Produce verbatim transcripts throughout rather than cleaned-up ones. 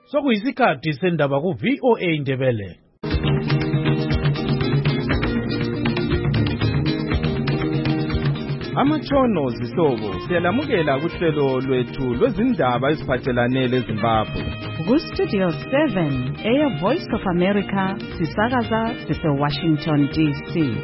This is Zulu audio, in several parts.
Sokuyisikhathi sendaba ku V O A Indebele. Amatshono zihlobo siyalamukela kuhlelo lwethu lwezindaba eziphathelane leZimbabwe. Ku Studio seven, Air Voice of America, sisakaza sise Washington D C.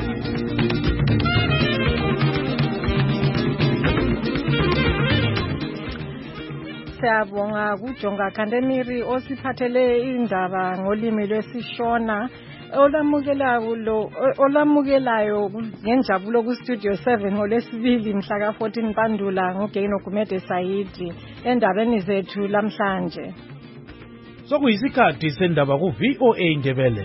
Siyabonga kuJonga Kandemiri osiphathele indaba ngolimi lwesiShona. Olamukelayo lo olamukelayo ngenjabulo ku Studio seven ngolesibili mhla ka fourteen Mpandula ngoGeno Gumede Sayidi endabeni zethu lamhlanje. Sokuyisikhathi sendaba ku V O A Indebele.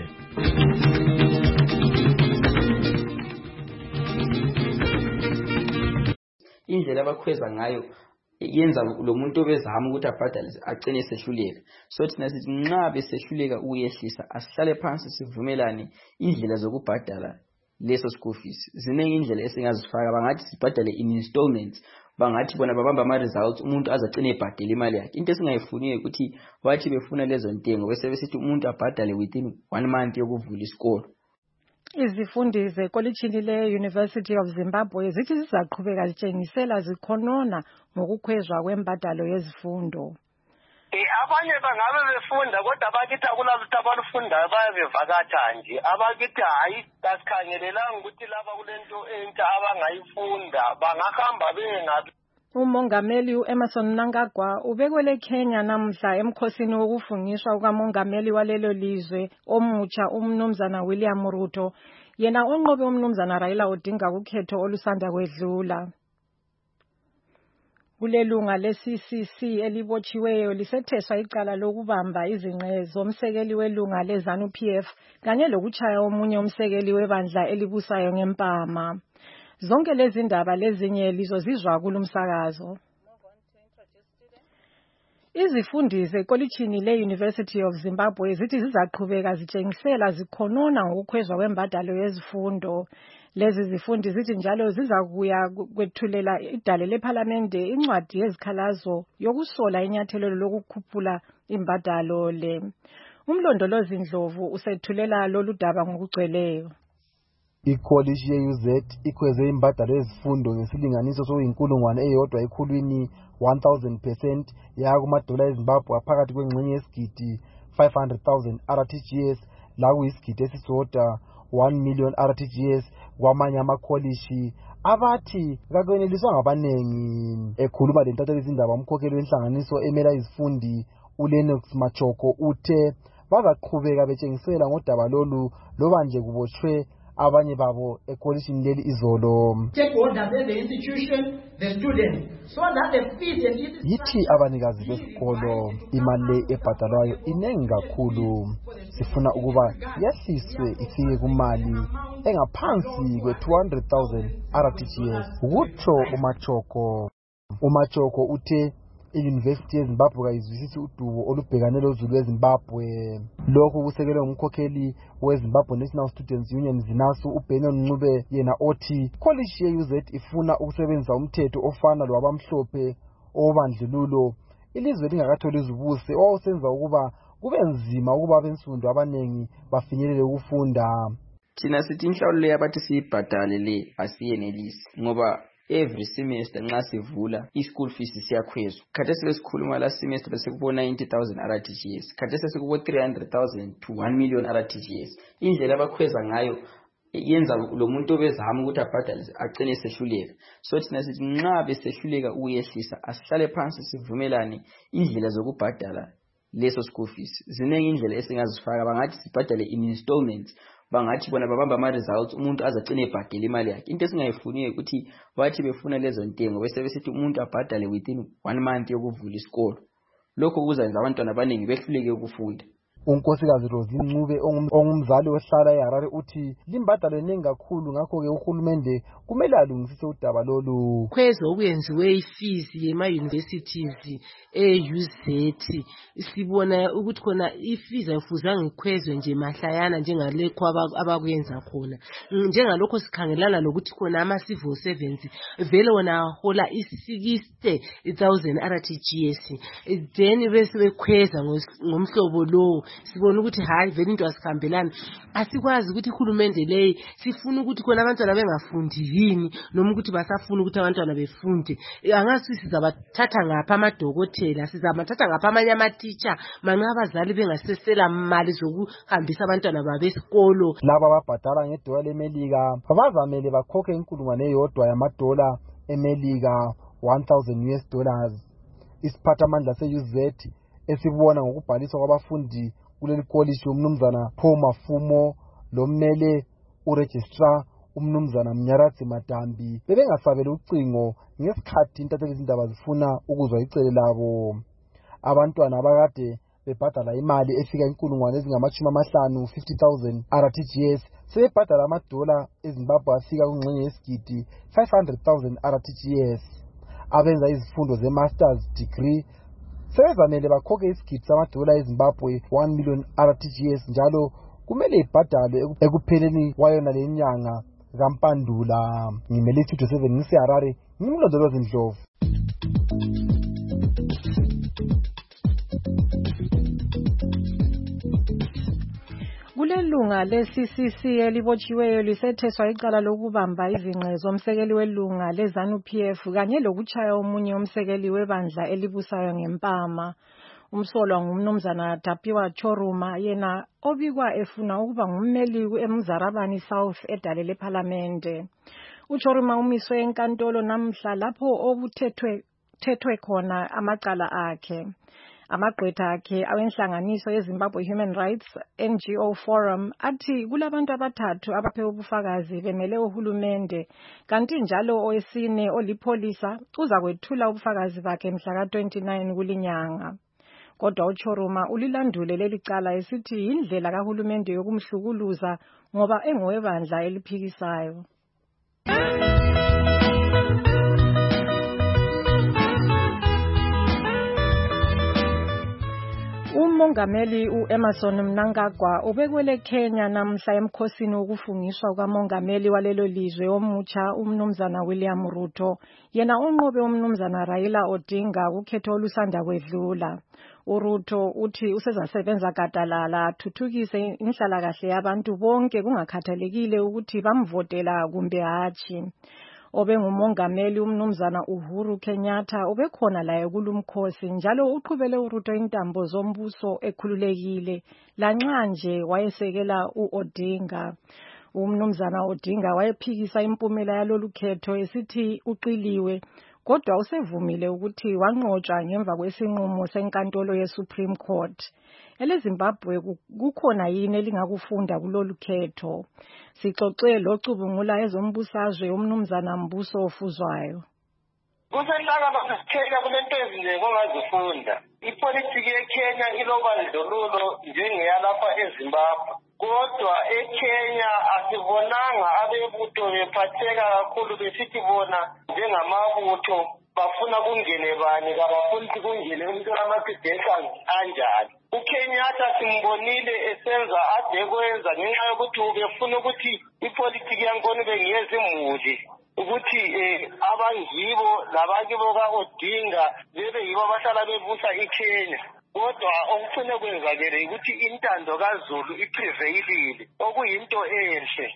Indlela abakhweza ngayo yenza lo muntu obezama ukuthi abhadale agcine sehluleka. So thina sithi nxa besehluleka uyehlisa asihlale phansi sivumelane indlela zokubhadala leso school fees. Ziningi indlela esingazifaka, bangathi sibhadale in installments, bangathi bona babamba ama results umuntu azacine ebhadela imali yakhe. Into esingayifuniyo ukuthi bathi befuna lezo ntengo bese besithi umuntu abhadale within one month yokuvula isikolo. Izifundi zekolitshini le-University of Zimbabwe zithi zizaqhubeka zitshengisela zikhonona ngokukhwezwa kwembadalo yezifundo. Abanye bangabe befunda kodwa bakithi akulabantu abafundayo bayabevakatha nje. Abakithi hayi asikhangelelanga ukuthi laba kulento entsha abangayifunda bangahamba bengabi. Umongameli u-Emerson Mnangagwa ubekwele Kenya namhla emkhosini wokufungiswa kukamongameli walelo lizwe omutsha umnumzana William Ruto, yena onqobe umnumzana Raila Odinga kukhetho olusanda kwedlula. Kulelunga le-C C C elibotshiweyo lisetheswa icala lokubamba izingxenye zomsekeli welunga le-ZANU P F kanye lokutshaya omunye umsekeli webandla elibusayo ngempama. Zonke lezi ndaba lezinye lizozizwa kulumsakazo. Izifundi zekolitshini le-University of Zimbabwe zithi zizaqhubeka zitshengisela zikhonona ngokukhwezwa kwembadalo yezifundo. Lezi zifundi zithi njalo zizakuya kwethulela idale lephalamende incwadi yezikhalazo yokusola inyathelo lokukhuphula imbadalo le. Umlondolozi Ndlovu usethulela lolu daba ngokugcweleyo. Ikholishi ye-U Z ikhweze imbadalo yezifundo ngesilinganiso soyinkulungwane eyodwa ekhulwini one thousand percent yaya kumadola eZimbabwe phakathi kwengxenye yesigidi five hundred thousand R T G S lakuyisigidi esisodwa one million R T G S kwamanye amakholishi abathi kakweneliswa ngabanengi. Ekhuluma lentatheli izindaba umkhokheli wenhlanganiso emela izifundi uLenox Machoko uthe bazaqhubeka betshengisela ngodaba lolu loba nje kubotshwe abanye babo ekolishini leli izolo. Yithi abanikazi besikolo imali ebhadalwayo inengi kakhulu, sifuna ukuba yehliswe ifike kumali engaphansi kwe two hundred thousand R T G S, kutsho uMachoko. uMachoko uthe i-University yeZimbabwe kayizwisisi udubo olubhekane lozulu weZimbabwe. Lokhu kusekelwe umkhokheli weZimbabwe National Students Union ZINASU uBenon Ncube, yena othi college ye-U Z ifuna ukusebenzisa umthetho ofana lwabamhlophe obandlululo ilizwe lingakatholi izibuse owawusenza ukuba kube nzima ukuba abensundu abanengi bafinyelele ukufunda. Thina sithi inhlawulo yabathi siyibhadale le asiyenelisi ngoba every semester nxa sivula i-school fees siyakhwezwa. Khathesi besikhuluma la semester bese kubo ninety thousand R T G S, khathesi sekubo three hundred thousand to one million R T G S. Indlela abakhweza ngayo yenza lo muntu obezama ukuthi abhadale agcine sehluleka. So thina sithi nxa besehluleka uyehlisa asihlale phansi sivumelane indlela zokubhadala leso school fees. Ziningi indlela esingazifaka, bangathi sibhadale in installments, bangathi bona babamba ama results umuntu azacine ebhadela imali yakhe. Into esingayifuniyo ukuthi bathi befuna lezo ntengo bese besithi umuntu abhadale within one month yokuvula isikolo. Lokho kuzenza abantwana abaningi behluleke ukufunda. unkosikazi Rosie Ncube ongumzali ohlala eHarare uthi limbadalo eningi kakhulu ngakho-ke uhulumende kumele alungisise udaba lolu. Khwezo okuyenziwe ifees yema universities e-U Z sibona ukuthi khona ifees ayifuzanga ikhwezwe nje mahlayana njengalekho abakuyenza khona. Njengalokho sikhangelana lokuthi khona ama-civil servants vele wona hola i-sixty thousand R T G S then bese bekhweza ngomhlobo lo sibona ukuthi hayi vele into asikhambelana. Asikwazi ukuthi ihulumende leyi sifuna ukuthi khona abantwana bengafundi yini noma ukuthi basafuna ukuthi abantwana befunde. Angasi sizabathatha ngapha amadokotela, sizabathatha ngapha amanye ama-teacher manxa abazali bengasesela mali zokuhambisa abantwana babe esikolo. Laba ababhadala ngedola leMelika bazamele bakhokhe inkulungwane eyodwa yamadola eMelika one thousand U S dollars. Isiphathamandla se-U Z esibona ngokubhaliswa kwabafundi kuleli college umnumzana Paul Mafumo lommele uregistrar umnumzana Mnyaradzi Madambi bebengasabela ucingo ngesikhathi intatheli izindaba zifuna ukuzwa icele labo. Abantwana abakade bebhadala imali efika inkulungwane ezingamashumi amahlanu fifty thousand R T G S sebebhadala amadola eZimbabwe afika kungxenye yesigidi five hundred thousand R T G S. Abenza izifundo ze-masters degree sebezamele bakhokhe isigidi samadola eZimbabwe one million R T G S njalo kumele ibhadalwe ekupheleni kwayona le nyanga kaMpandula. Ngimele Studio seven ngiseHarare, ngimlondolozi Ndlovu. Kulelunga le-C C C elibotshiweyo lisetheswa icala lokubamba izingqe zomsekeli welunga le-ZANU P F kanye lokuchaya omunye umsekeli webandla elibusayo ngempama. Umsolwa ngumnumzana Tapiwa Choruma yena obikwa efuna ukuba ngummeli eMzarabani South edale leParlamente. UChoruma umiswe enkantolo namhla lapho obuthethwe thethwe khona amacala akhe. Amagqwetha akhe awenhlanganiso yeZimbabwe Human Rights N G O Forum athi kulabantu abathathu abaphe ubufakazi bemele uhulumende kanti njalo owesine olipholisa uza kwethula ubufakazi bakhe mhla ka twenty-nine kulinyanga. Kodwa uChoruma ulilandule leli cala esithi indlela kahulumende yokumhlukuluza ngoba engowebandla eliphikisayo. Umongameli uEmmerson Mnangagwa ubekwele Kenya namhla emkhosini wokufungiswa kwamongameli walelo lizwe omutsha umnumzana William Ruto yena unqobe umnumzana Raila Odinga ukhetho olusanda kwedlula. uRuto uthi usezasebenza gadalala athuthukise inhlalakahle yabantu bonke kungakhathalekile ukuthi bamvotela kumbe hatshi. Obengumongameli umnumzana Uhuru Kenyatta ubekhona laye kulumkhosi njalo uqhubele uRuto intambo zombuso ekhululekile lanxa nje wayesekela uOdinga. Umnumzana Odinga wayephikisa impumela yalolu khetho esithi uqiliwe kodwa usevumile ukuthi wanqotshwa ngemva kwesinqumo senkantolo yeSupreme Court. EleZimbabwe kukhona yini elingakufunda kulolu khetho? Sixoxe locubungula ezombusazwe umnumzana Mbuso Ofuzwayo. Kusenhlaka basitheka kulento ezinjengo ngazifunda. Ipolitiki yeKenya ilobandlululo njengeyalapha eZimbabwe. Kodwa eKenya asibonanga abebutho bephatheka kakhulu besithi bona njengamabutho bafuna kungene bani kabafuni kungene umuntu ama-credentials anjani. UKenyatta simbonile esenza ade kwenza ngenxa yokuthi ubefuna ukuthi ipolitiki yankoni bengiyezimuli ukuthi eh abangibo labakibo kaOdinga bebe yibo abahlala bebusa iKenya. Kodwa okufuna kwenzakele ukuthi intando kaZulu iprevailile okuyinto enhle.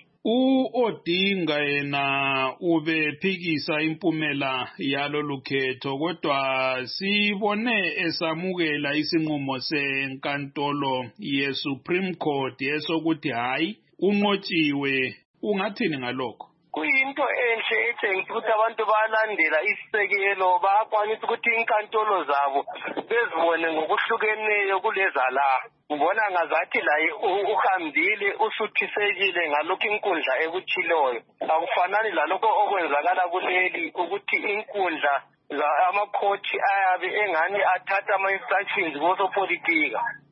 uOdinga yena ubephikisa impumela yalolu khetho kodwa sibone esamukela isinqumo senkantolo yeSupreme Court esokuthi hayi unqotshiwe. Ungathini ngalokho? Kuyinto enhle etshengisa ukuthi abantu bayalandela isisekelo bayakwanisa ukuthi inkantolo zabo bezibone ngokuhlukeneyo kuleza la. Ngibona ngazathi la uhambile usuthisekile ngalokho inkundla ekutshiloyo. Akufanani lalokho okwenzakala kuleli ukuthi inkundla amakhothi ayabe engani athatha ama-instructions kosopolitika.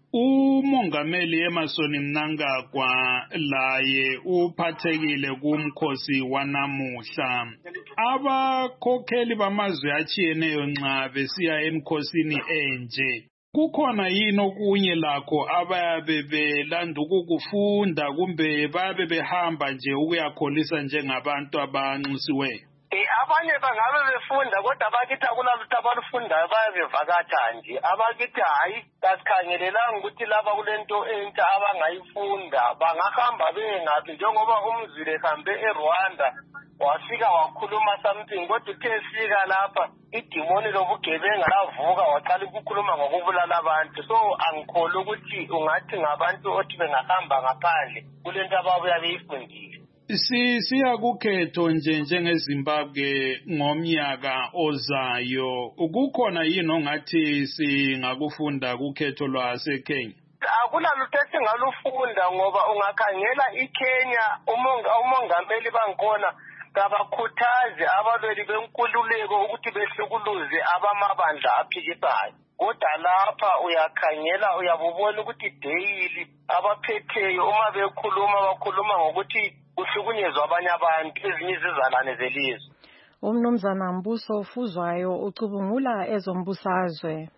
umongameli Emerson Mnangagwa laye uphathekile kumkhosi wanamuhla. Abakhokheli bamazwe atshiyeneyo nxa besiya emkhosini enje, kukhona yini okunye lakho abayabe belanda ukukufunda kumbe babe behamba nje ukuyakholisa njengabantu abanxusiweyo? Abanye bangabe befunda kodwa bakithi akulalutho abalufundayo bayabevakatha nje. Abakithi hayi kasikhangelelanga ukuthi laba kulento entsha abangayifunda bangahamba bengaphi, njengoba umzile hambe eRwanda wafika wakhuluma something kodwa uthe fika lapha idimoni lobugebenga lavuka waqala ukukhuluma ngokubulala abantu. So angikholwa ukuthi ungathi ngabantu othi bengahamba ngaphandle kulento ababuya beyifundile. Si siya kukhetho nje njengeZimbabwe ngomnyaka ozayo, ukukhona yini ongathi singakufunda kukhetho lwaseKenya? Akulalutho esingalufunda ngoba ungakhangela iKenya umongameli bangikhona kabakhuthaze abalweli benkululeko ukuthi behlukuluze abamabandla aphikisayo. Kodwa lapha uyakhangela uyabubona ukuthi daily abaphetheyo uma bekhuluma bakhuluma ngokuthi kuhlukunyezwa abanye abantu ezinye izizalwane zelizwe. Umnumzana Mbuso Fuzwayo ucubungula ezombusazwe.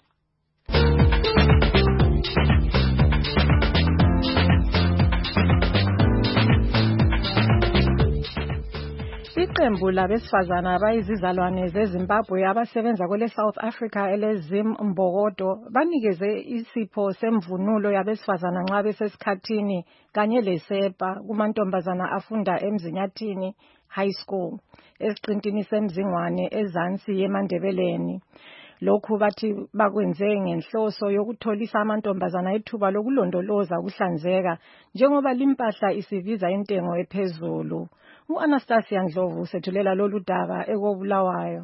Iqembu labesifazana abayizizalwane zeZimbabwe abasebenza kwele South Africa eleZim Mbokodo banikeze isipho semvunulo yabesifazana nxa besesikhathini kanye lesepa kumantombazana afunda eMzinyathini High School esiqintini seMzingwane eZansi yeMandebeleni. Lokhu bathi bakwenze ngenhloso yokutholisa amantombazana ithuba lokulondoloza ukuhlanzeka njengoba limpahla isibiza intengo ephezulu. U-Anastasia Ndlovu sethulela lolu daba ekobulawayo.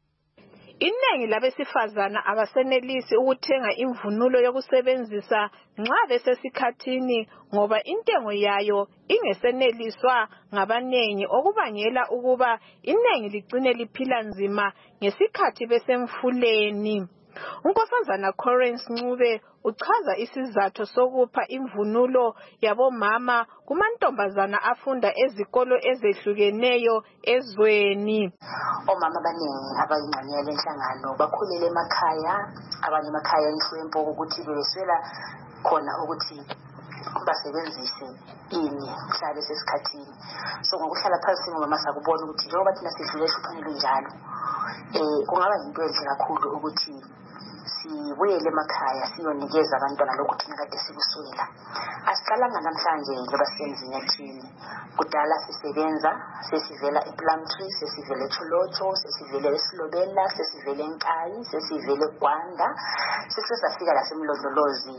Iningi labesifazana abasenelisi ukuthenga imvunulo yokusebenzisa nxa besesikhathini ngoba intengo yayo ingeseneliswa ngabanengi okubangela ukuba iningi ligcine liphila nzima ngesikhathi besemfuleni. Unkosazana Correns Ncube uchaza isizathu sokupha imvunulo yabomama kumantombazana afunda ezikolo ezehlukeneyo ezweni. Omama abaningi abayingxenye lenhlangano bakhulele emakhaya, abanye emakhaya inhlwempo ukuthi beswela khona ukuthi basebenzise ini mhla besesikhathini. So ngokuhlala phansi ngomama sakubona ukuthi njengoba thina sidlule hluphanelo njalo eh kungaba into enhle kakhulu ukuthi sibuyele emakhaya siyonikeza abantwana lokhu thina kade sikuswela. Asiqalanga namhlanje ngoba sisemzinyathini. Kudala sisebenza, sesivela ePlumtree, sesivela eCholocho, sesivela eSilobela, sesivela eNkayi, sesivela eGwanda, sesesafika lasemlondolozi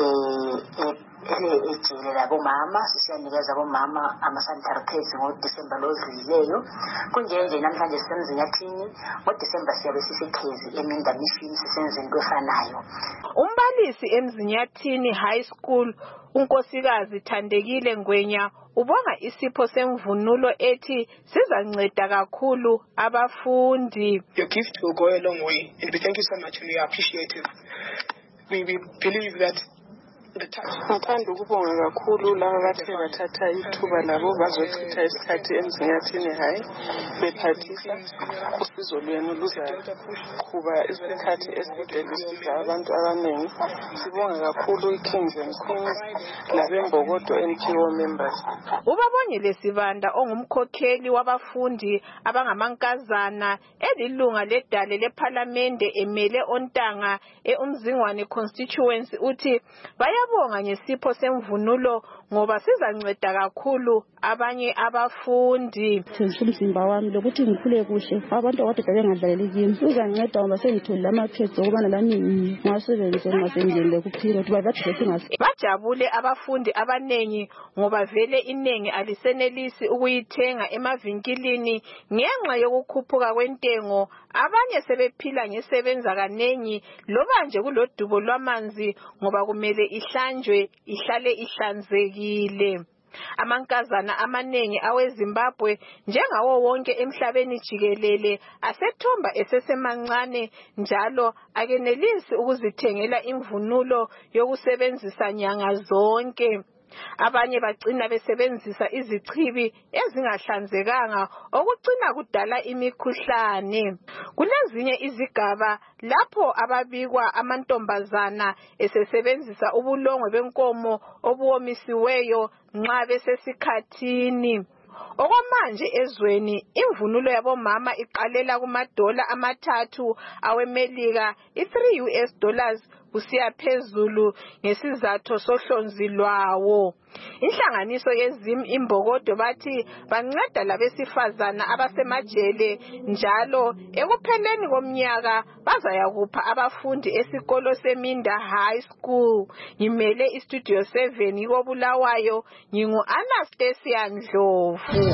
eh ejele labomama, sisiyanikeza abomama ama-sanitary pads ngoDisemba lodlulileyo. Kunjenje namhlanje sisemzinyathini, ngoDisemba siyabe sisekhezi eMinda Mission sisenza into efanayo. Umbalisi eMzinyathini High School unkosikazi Thandekile Ngwenya ubonga isipho semvunulo ethi sizanceda kakhulu abafundi. Your gift will go a long way and we thank you so much and we are appreciative. We, we believe that Ngithanda ukubonga kakhulu laba bathe bathatha ithuba labo bazochitha isikhathi eMzinyathini High bephathisa usizo lwenu luzaqhuba isikhathi eside lusiza abantu abaningi. Sibonga kakhulu iKings and Queens labembokodo N P O members. Ubabongile Sibanda ongumkhokheli wabafundi abangamankazana elilunga ledale leParliament emele Ontanga eUmzingwane constituency uthi baya Yabonga ngesipho semvunulo ngoba sizanceda kakhulu abanye abafundi. Umzimba wami lokuthi ngikhule kuhle abantu abade bengadlaleli kimi uzanceda ngoba sengitholile ama-pads okubana lami ngasebenze ngasengele kuphila ukuthi bathi singasi. Bajabule abafundi abanengi ngoba vele inengi alisenelisi ukuyithenga emavinkilini ngenxa yokukhuphuka kwentengo. Abanye sebephila ngesebenza kanengi loba nje kulodubo lwamanzi ngoba kumele ihlanjwe ihlale ihlanzekile. Amankazana amaningi aweZimbabwe njengawo wonke emhlabeni jikelele asethomba esesemancane njalo akenelisi ukuzithengela imvunulo yokusebenzisa nyanga zonke. Abanye bagcina besebenzisa izichibi ezingahlanzekanga okugcina kudala imikhuhlane. Kulezinye izigaba lapho ababikwa amantombazana esesebenzisa ubulongwe benkomo obuwomisiweyo nxa besesikhathini. Okwamanje ezweni imvunulo yabomama iqalela kumadola amathathu awemelika i-three U S dollars kusiya phezulu ngesizathu sohlonzi lwawo. Inhlanganiso yezim imbokodo bathi banceda labesifazana abasemajele njalo ekupheleni komnyaka bazayakupha abafundi esikolo seMinda High School. Ngimele istudio seven koBulawayo, ngingu Anastasia Ndlovu.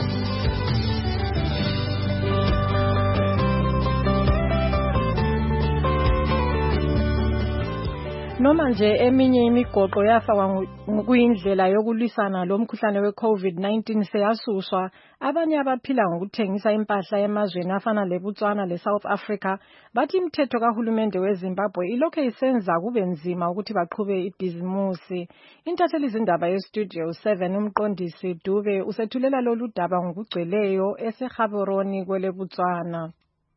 Noma nje eminye imigoqo yafakwa kuyindlela yokulwisana lomkhuhlane we-COVID nineteen seyasuswa, abanye abaphila ngokuthengisa impahla emazweni afana leBotswana leSouth Africa bathi imithetho kahulumende weZimbabwe ilokhu isenza kube nzima ukuthi baqhube ibhizimusi. Intatheli izindaba yestudio seven umqondisi Dube usethulela lolu daba ngokugcweleyo eseGaborone kweleBotswana.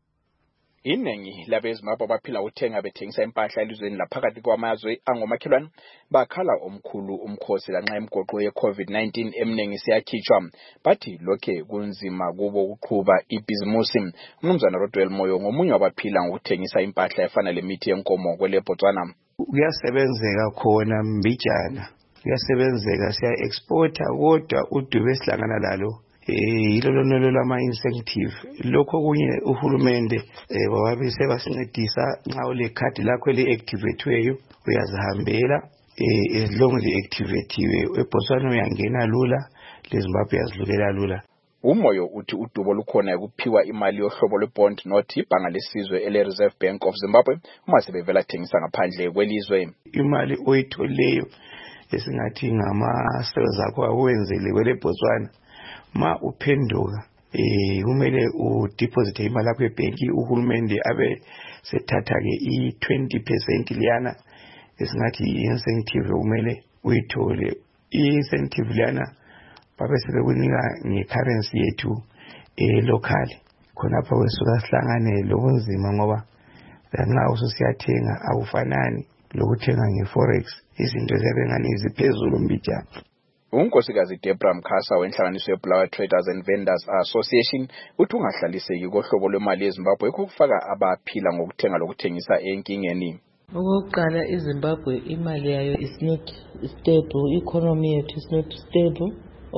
Iningi labeZimbabwe abaphila uthenga bethengisa impahla elizweni laphakathi kwamazwe angomakhelwane bakhala omkhulu umkhosi lanxa imigoqo ye-COVID nineteen eminingi siyakhitshwa, bathi lokhe kunzima kubo ukuqhuba ibhizimusi. Umnumzana Rodwell Moyo ngomunye wabaphila ngokuthengisa impahla efana lemithi yenkomo kweleBotswana. Kuyasebenzeka khona mbijana, kuyasebenzeka siya exporta kodwa uDube sihlangana lalo yilo lonolo lama-incentive. Lokho kunye uhulumende wabe sebasincedisa nxa ule khadi lakho eli-activetweyo uyazihambela as long li-activetiwe. eBotswana uyangena lula, leZimbabwe yazilukela lula. Umoyo uthi udubo lukhona ukuphiwa imali yohlobo lwe-bond note ibhanga lesizwe ele-Reserve Bank of Zimbabwe uma sebevela thengisa ngaphandle kwelizwe. Imali oyitholeyo esingathi ngama-sales akho awenzele kweleBotswana ma uphenduka eh kumele udeposit imali yakho ebhenki, uhulumende abe sethatha ke i-twenty percent liyana esingathi incentive kumele uyithole. I-incentive liyana babe sebekunika nge-currency yethu e-local. Khonapha kwesuka sihlangane lobunzima ngoba lanxa ususiyathenga awufanani lokuthenga nge-forex, izinto ziyabe ngani ziphezulu mbijana. Unkosikazi Deborah Mkhasa wenhlanganiso yeBulawayo Traders and Vendors Association uthi ungahlaliseki kohlobo lwemali eZimbabwe kufaka abaphila ngokuthenga lokuthengisa enkingeni. Okokuqala, iZimbabwe imali yayo is not stable, economy yethu is not stable.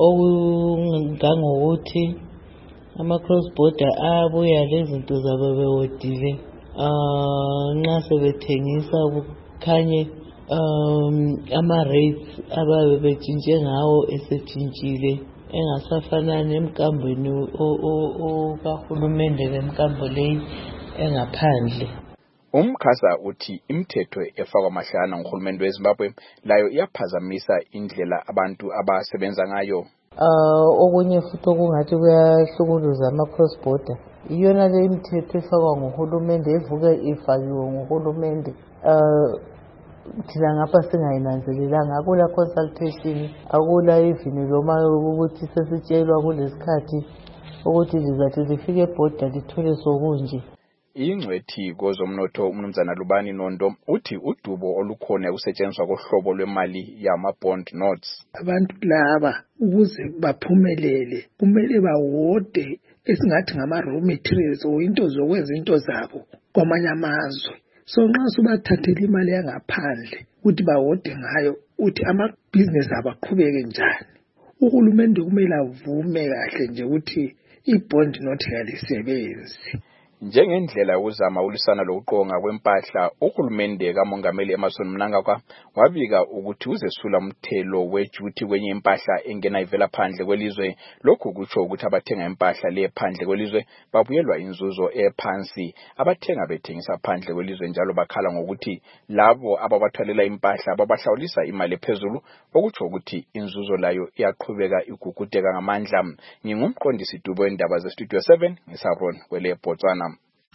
Okungangokuthi ama cross border abuya lezinto zabo bewodile ah nxa sebethengisa kukhanye um ama rates ababe betshintshe ngawo esetshintshile engasafanani emkambweni okahulumende lemkambo leyi engaphandle. Umkhasa uthi imithetho efakwa mahlana ngohulumende weZimbabwe layo iyaphazamisa indlela abantu abasebenza ngayo. Ah okunye futhi okungathi kuyahlukuluza ama cross border iyona le imithetho efakwa ngohulumende evuka ifakiwe ngohulumende. Ah thina ngapha singayinanzelelanga, akula consultation, akula even noma ukuthi sesitshelwa kulesikhathi ukuthi lizathi lifike eborder lithole sokunje. Ingcwethi kozomnotho umnumzana Lubani Nondo uthi udubo olukhona ukusetshenziswa kohlobo lwemali yama-bond notes. Abantu laba ukuze baphumelele kumele bawode esingathi ngama-raw materials o into zokwenza into zabo kwamanye amazwe. So nxa subathathela imali yangaphandle ukuthi bawode ngayo uthi ama-business abaqhubeke njani. Uhulumende kumele avume kahle nje ukuthi i-bond note yalisebenzi. njengendlela yokuzama ulisana lokuqonga kwempahla uhulumende kaMongameli Emmerson Mnangagwa wabika ukuthi uzesula umthelo weduty kwenye impahla engena ivela phandle kwelizwe. Lokhu kutsho ukuthi abathenga impahla le phandle kwelizwe babuyelwa inzuzo ephansi. Abathenga bethengisa phandle kwelizwe njalo bakhala ngokuthi labo ababathwalela impahla babahlawulisa imali ephezulu, okutsho ukuthi inzuzo layo iyaqhubeka igugudeka ngamandla. Ngingumqondisi Dubo wendaba ze Studio seven ngisabona kwele Botswana.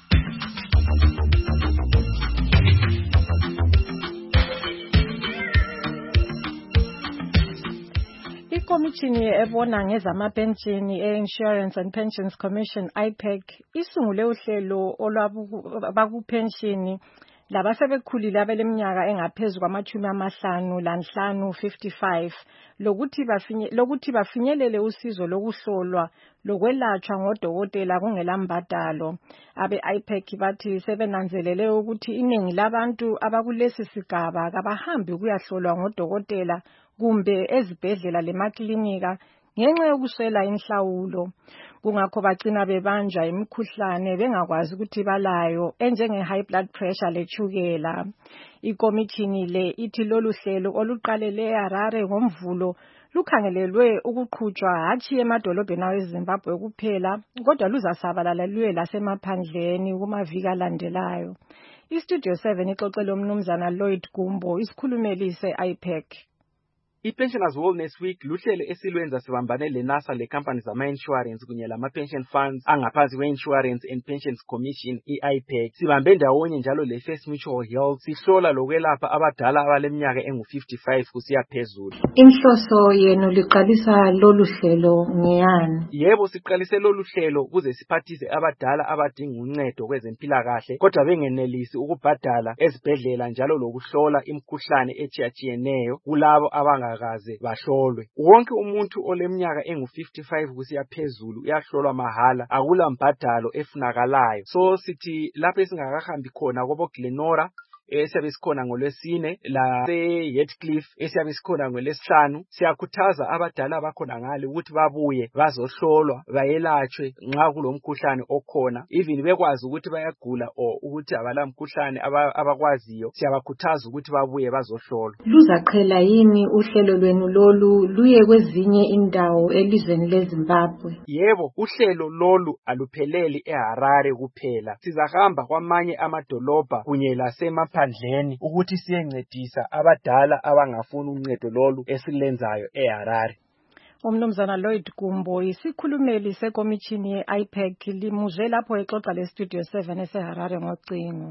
Ikomishini ebona ngezamapenshini e-Insurance and Pensions Commission I P E C isungule uhlelo olwabakupenshini labasebekhulile abeleminyaka engaphezulu kwamachumi amahlanu lanhlanu fifty-five lokuthi bafinye lokuthi bafinyelele usizo lokuhlolwa lokwelatshwa ngodokotela kungelambadalo. Abe I P E C bathi sebenanzelele ukuthi iningi labantu abakulesi sigaba kabahambi kuyahlolwa ngodokotela kumbe ezibhedlela lemaklinika ngenxa yokuswela inhlawulo. Kungakho bagcina bebanjwa imikhuhlane bengakwazi ukuthi balayo enjenge high blood pressure lechukela. Ikomishini le ithi lolu hlelo oluqalele eHarare ngomvulo lukhangelelwe ukuqhutshwa hatshi emadolobheni aweZimbabwe kuphela kodwa luzasabalala luye lasemaphandleni kumaviki alandelayo. iStudio seven ixoxele umnumzana Lloyd Gumbo isikhulumeli se-I P E C. I-Pensioners Wellness Week luhlelo esilwenza sibambane le-NASA le-companies ama-insurance kunye lama-pension funds angaphansi kwe-Insurance and Pensions Commission i-I P E C. Sibambe ndawonye njalo le-First Mutual Health sihlola lokwelapha abadala abaleminyaka engu fifty-five kusiya phezulu. Inhloso yenu liqalisa lolu hlelo ngeyani? Yebo, siqalise lolu hlelo ukuze siphathise abadala abadinga uncedo kwezempilakahle kodwa bengenelisi ukubhadala ezibhedlela njalo lokuhlola imikhuhlane etshiyatshiyeneyo kulabo abanga kaze bahlolwe. Wonke umuntu oleminyaka engu fifty-five kusiya phezulu uyahlolwa mahala, akula mbhadalo efunakalayo. So sithi lapho esingakahambi khona kobo Glenora esiyabe sikhona ngolwesine la se-Heathcliff esiyabe sikhona ngolwesihlanu, siyakhuthaza abadala abakhona ngale ukuthi babuye bazohlolwa bayelatshwe nxa kulomkhuhlane okhona, even bekwazi ukuthi bayagula or ukuthi abala mkhuhlane abakwaziyo, siyabakhuthaza ukuthi babuye bazohlolwa. Luzaqhela yini uhlelo lwenu lolu luye kwezinye indawo elizweni leZimbabwe? Yebo, uhlelo lolu alupheleli eHarare kuphela. Sizahamba kwamanye amadolobha kunye lasema phandleni ukuthi siyencedisa abadala abangafuna uncedo lolu esilenzayo eHarare. Umnumzana Lloyd Gumbo isikhulumeli sekomishini ye-I P E C limuzwe lapho exoxa le-Studio seven eseHarare ngocingo.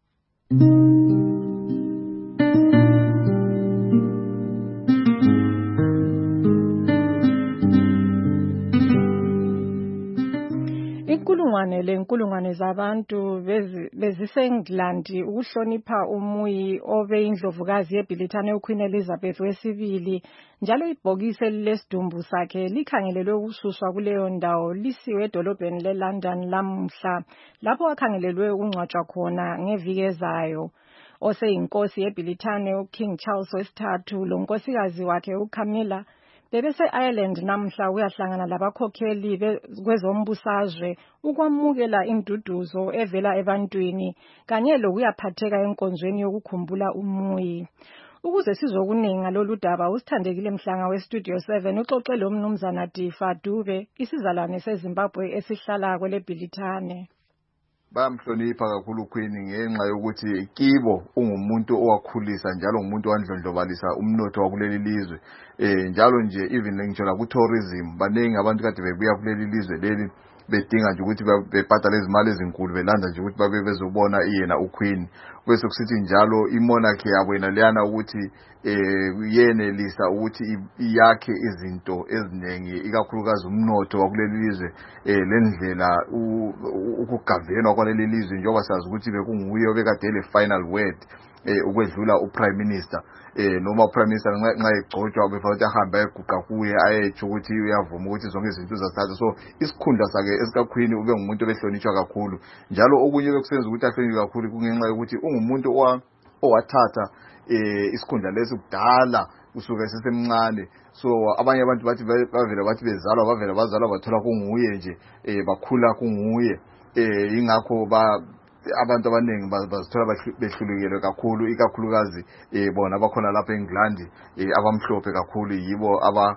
Inkulungwane lenkulungwane zabantu beziseNgland ukuhlonipha umuyi obe indlovukazi yeBrithani uQueen Elizabeth wesibili, njalo ibhokisi lesidumbu sakhe likhangelelwe ukususwa kuleyo ndawo lisiwe edolobheni leLondon lamhla lapho akhangelelwe ukungcwatshwa khona ngeviki ezayo. Oseyinkosi yeBrithani uKing Charles wesithathu lonkosikazi wakhe uCamilla bebese Ireland namhla uyahlangana labakhokheli kwezombusazwe ukwamukela induduzo evela ebantwini kanye lokuyaphatheka enkonzweni yokukhumbula umuyi. Ukuze sizokuninga lolu daba usithandekile Mhlanga weStudio seven uxoxele umnumzana Difa Dube isizalwane seZimbabwe esihlala kwele Bhilithane. Bamhlonipha kakhulu Queen ngenxa yokuthi kibo ungumuntu owakhulisa njalo ngumuntu wandlondlobalisa umnotho wakuleli lizwe. Eh njalo nje even ngitsho la ku tourism banengi abantu kade bebuya kuleli lizwe leli bedinga nje ukuthi bebhadale izimali ezinkulu belanda nje ukuthi babe bezobona yena uQueen. Bese kusithi njalo imonarchy yabo yena leyana ukuthi eh yenelisa ukuthi iyakhe izinto ezinengi ikakhulukazi umnotho wakuleli lizwe eh lendlela ukugavenwa kwaleli lizwe njengoba sazi ukuthi bekunguye obekade le final word eh ukwedlula uprime minister eh noma uprime minister nxa egcotshwa befanele ahambe eguqa kuye ayetsho ukuthi uyavuma ukuthi zonke izinto zasatha. So isikhundla sakhe esikaQueen ube ngumuntu obehlonishwa kakhulu, njalo okunye bekusenza ukuthi ahlonishwe kakhulu kungenxa yokuthi ungumuntu owathatha eh isikhundla lesi kudala usuke sesemncane. So abanye abantu bathi bavela bathi bezalwa bavela bazalwa bathola kunguye nje eh bakhula kunguye. eh ingakho ba abantu abaningi bazithola behlulekile kakhulu ikakhulukazi eh bona abakhona lapha eNgland eh abamhlophe kakhulu yibo aba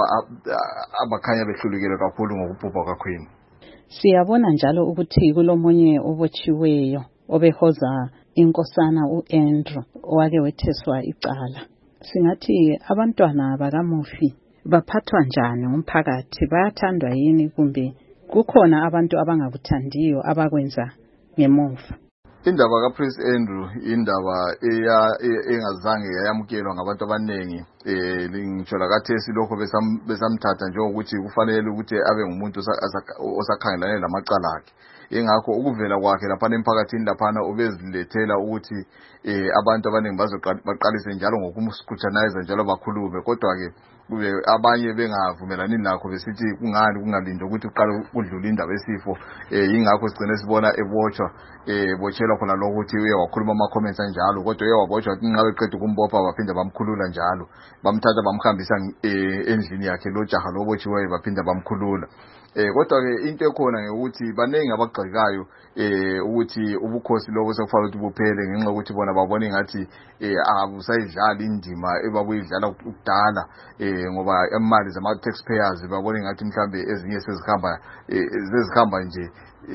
abakhanya behlulekile kakhulu ngokubhubha kwakhwini. Siyabona njalo ukuthi kulomunye obotshiweyo obehoza inkosana uAndrew owake wetheswa icala. Singathi abantwana bakamufi baphathwa njani umphakathi, bayathandwa yini kumbe kukhona abantu abangakuthandiyo abakwenza ngemuva? Indaba kaPrince Andrew indaba engazange yayamukelwa ngabantu abaningi eh ngitsho lakathesi lokho besamthatha njengokuthi kufanele ukuthi abe ngumuntu osakhangelane lamacala akhe. Ingakho ukuvela kwakhe lapha emphakathini laphana ubezilethela ukuthi eh abantu abaningi bazoqalise njalo ngokumscrutinize njalo bakhulume, kodwa ke kube abanye bengavumelani nakho besithi kungani kungalindwa ukuthi uqale kudlula indaba esifo. eh ingakho sigcine sibona ebotshwa eh botshelwa khona lokho ukuthi uye wakhuluma ama comments anjalo, kodwa uye wabotshwa nxa beqeda ukumbopha baphinda bamkhulula njalo, bamthatha bamkhambisa endlini yakhe lo jaha lobotshiweyo baphinda bamkhulula. Eh kodwa ke into ekhona ukuthi banengi abagxekayo eh ukuthi ubukhosi lobo sekufanele ukuthi buphele ngenxa ukuthi bona babona ngathi eh abusayidlala indima ebabuyidlala ukudala eh ngoba imali zama taxpayers babona ngathi mhlambe ezinye sezihamba zezihamba nje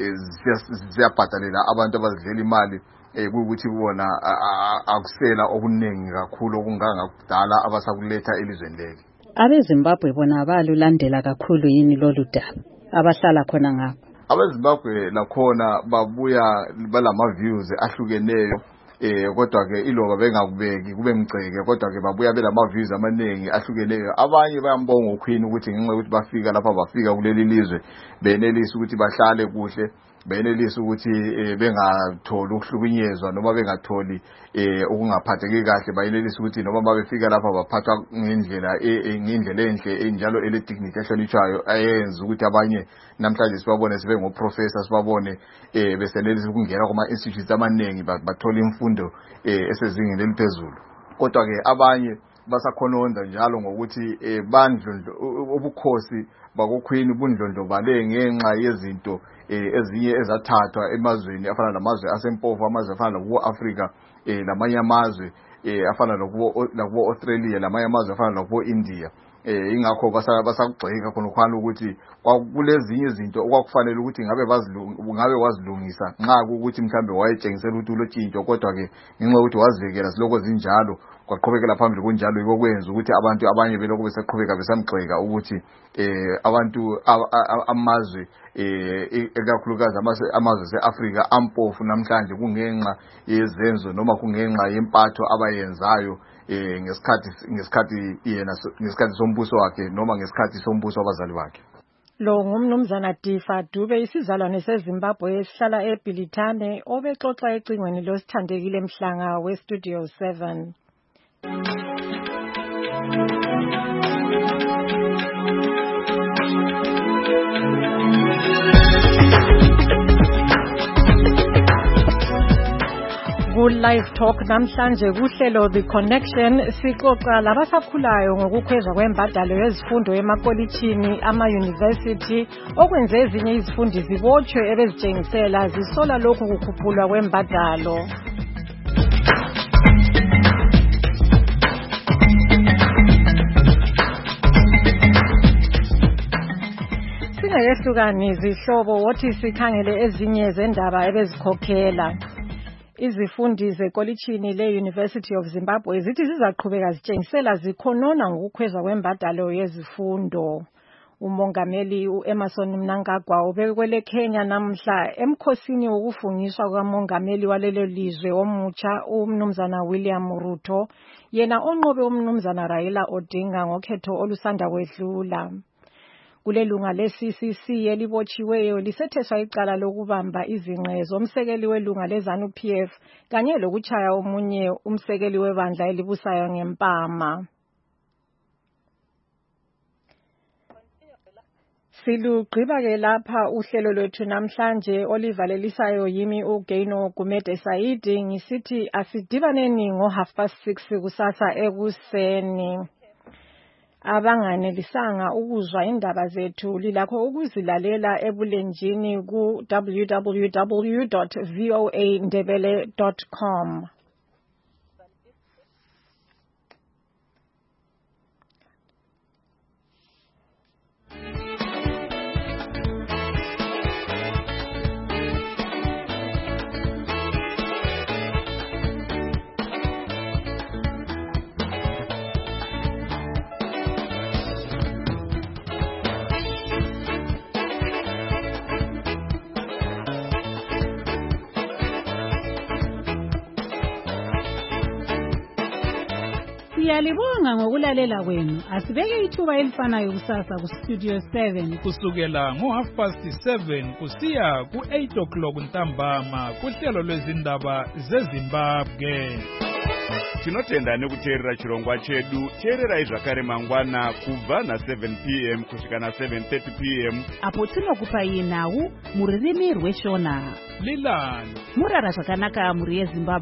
ziyabhadalela abantu abazidlela imali eh ukuthi bona akusela okuningi kakhulu okunganga kudala abasakuletha elizweni leli. AbeZimbabwe bona balulandela kakhulu yini lolu daba abahlala khona ngapha? AbeZimbabwe lakhona babuya balama views ahlukeneyo eh kodwa ke iloba bengakubeki kube mgceke, kodwa ke babuya belama views amaningi ahlukeneyo. Abanye bayambonga uQueen ukuthi ngenxa ukuthi bafika lapha bafika kuleli lizwe benelisa ukuthi bahlale kuhle, benelisa ukuthi bengatholi ukuhlukunyezwa noma bengatholi ukungaphatheki kahle, bayelelisa ukuthi noma babefika lapha baphathwa ngendlela ngendlela enhle enjalo ele dignity ehlonitshwayo ayenza ukuthi abanye namhlanje sibabone sibe ngoprofessor, sibabone besenelisa ukungena kuma institutes amaningi bathola imfundo esezingeni eliphezulu. Kodwa ke abanye basakhononda njalo ngokuthi bandlu ubukhosi bakoQueen bundlondlobale ngenxa yezinto ezinye ezathathwa emazweni afana namazwe asempofu, amazwe afana kuwo Africa lamanye amazwe afana nakuwo Australia, lamanye amazwe afana nakuwo India. eh ingakho basakugxeka khona khona ukuthi kulezinye izinto okwakufanele ukuthi ngabe bazilunga ngabe wazilungisa nxa ukuthi mhlambe wayetshengisela ukuthi ulotshintsho, kodwa ke ngenxa ukuthi wazivekela siloko zinjalo kwaqhubekela phambili kunjalo yiko kwenza ukuthi abantu abanye beloko beseqhubeka besamgxeka ukuthi eh abantu amazwe eh ekakhulukazi amazwe eAfrica ampofu namhlanje kungenxa yezenzo noma kungenxa yempatho abayenzayo eh ngesikhathi ngesikhathi yena ngesikhathi sombuso wakhe noma ngesikhathi sombuso wabazali bakhe. Lo ngumnumzana Difa Dube, isizalwane seZimbabwe esihlala eBilitane, obexoxa ecingweni losithandekile Mhlanga weStudio seven. Live Talk namhlanje kuhlelo The Connection sixoxa labasakhulayo ngokukhwezwa kwembadalo yezifundo emakolitshini ama-university okwenze ezinye izifundi zibotshwe ebezitshengisela zisola lokhu kukhuphulwa kwembadalo. Singayehlukani zihlobo wothi sikhangele ezinye zendaba ebezikhokhela. Izifundi zekolitshini le-University of Zimbabwe zithi zizaqhubeka zitshengisela zikhonona ngokukhwezwa kwembadalo yezifundo. Umongameli u-Emerson Mnangagwa ubekwele Kenya namhla emkhosini wokufungiswa kukamongameli walelo lizwe omutsha umnumzana William Ruto, yena onqobe umnumzana Raila Odinga ngokhetho olusanda kwedlula. Kulelunga le-C C C elibotshiweyo lisetheswa icala lokubamba izinqe zomsekeli welunga leZANU P F kanye lokuchaya omunye umsekeli webandla elibusayo ngempama. Silugqiba ke lapha uhlelo lwethu namhlanje olivalelisayo yimi uGaino Gumede Saidi ngisithi asidibaneni ngo half past six kusasa ekuseni. abanganelisanga ukuzwa indaba zethu lilakho ukuzilalela ebulenjini ku w w w dot v o a ndebele dot com. Siyalibonga ngokulalela kwenu. Asibeke ithuba elifanayo kusasa ku Studio seven kusukela ngo half past seven kusiya ku eight o'clock ntambama kuhlelo lwezindaba zeZimbabwe. Tinotenda nekuteerera chirongwa chedu. Teererai zvakare mangwana kubva na seven p m kusvika na seven thirty p m apo tinokupai nhau mururimi rweshona. Lilani murara zvakanaka muri yeZimbabwe.